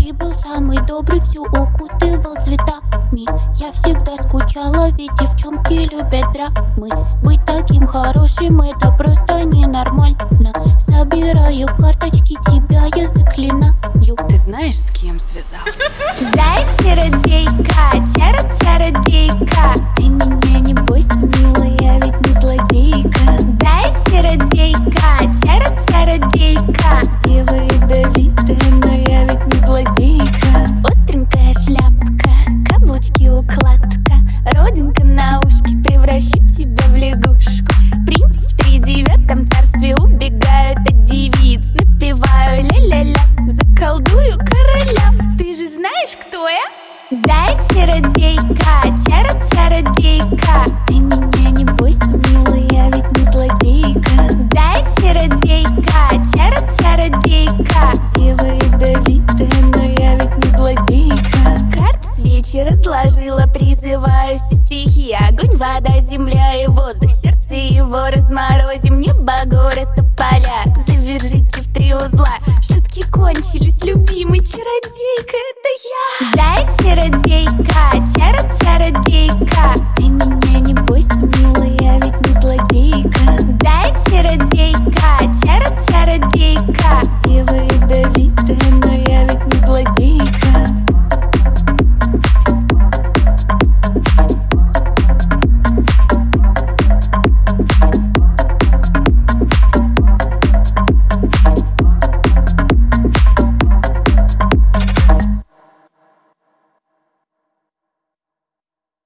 Ты был самый добрый, всю укутывал цветами. Я всегда скучала, ведь девчонки любят драмы. Быть таким хорошим, это просто ненормально. Собираю карточки, тебя я заклинаю. Ты знаешь, с кем связался? Дай, чародейка, чародейка. Ты меня не бойся, милая, я ведь не злодейка. Дай, чародейка, чародейка. Дева ядовитая, но я ведь не злодейка. Остренькая шляпка, каблучки укладка, родинка на ушке, превращу тебя в лягушку. Принц в 39-м царстве убегает от девиц. Напеваю ля-ля-ля, заколдую короля. Ты же знаешь, кто я? Дай, чародейка, чародейка. Ты меня не бойся, милая, я ведь не злодейка. Дай, чародейка, чародейка. Дева ядовитая, но я ведь не злодейка. Карты свечи разложила, призываю все стихи. Огонь, вода, земля и воздух, сердце его разморозим. Небо, город, тополя, завяжите в 3 узла. Шутки кончились, любимый чародейка, это я. Дай, чародейка, чародейка. Ты меня